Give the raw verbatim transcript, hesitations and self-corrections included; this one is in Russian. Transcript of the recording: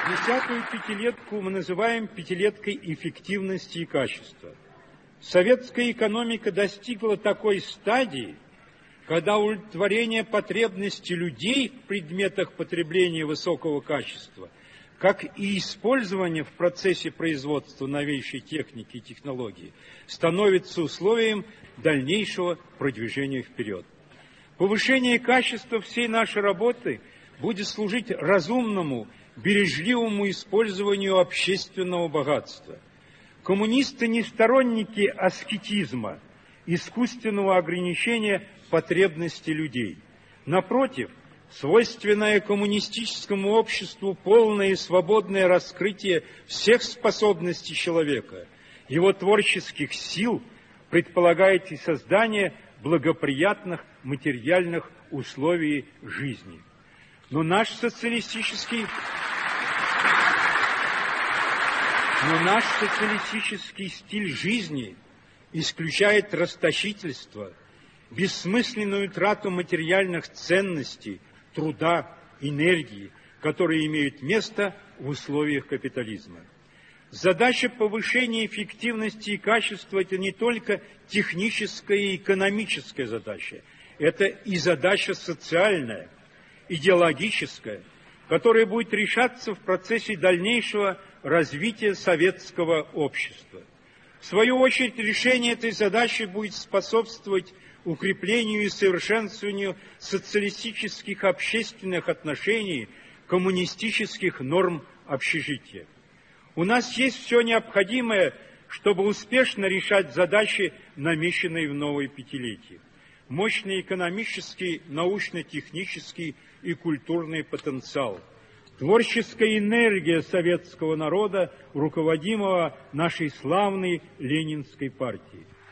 Десятую пятилетку мы называем пятилеткой эффективности и качества. Советская экономика достигла такой стадии, когда удовлетворение потребностей людей в предметах потребления высокого качества, как и использование в процессе производства новейшей техники и технологий, становится условием дальнейшего продвижения вперед. Повышение качества всей нашей работы будет служить разумному, бережливому использованию общественного богатства. Коммунисты не сторонники аскетизма, искусственного ограничения потребностей людей. Напротив, свойственное коммунистическому обществу полное и свободное раскрытие всех способностей человека, его творческих сил, предполагает и создание благоприятных материальных условий жизни. Но наш социалистический, но наш социалистический стиль жизни исключает расточительство, бессмысленную трату материальных ценностей, труда, энергии, которые имеют место в условиях капитализма. Задача повышения эффективности и качества – это не только техническая и экономическая задача, это и задача социальная, идеологическая, которая будет решаться в процессе дальнейшего развития советского общества. В свою очередь, решение этой задачи будет способствовать укреплению и совершенствованию социалистических общественных отношений, коммунистических норм общежития. У нас есть все необходимое, чтобы успешно решать задачи, намеченные в новое пятилетие. Мощный экономический, научно-технический и культурный потенциал, творческая энергия советского народа, руководимого нашей славной Ленинской партией.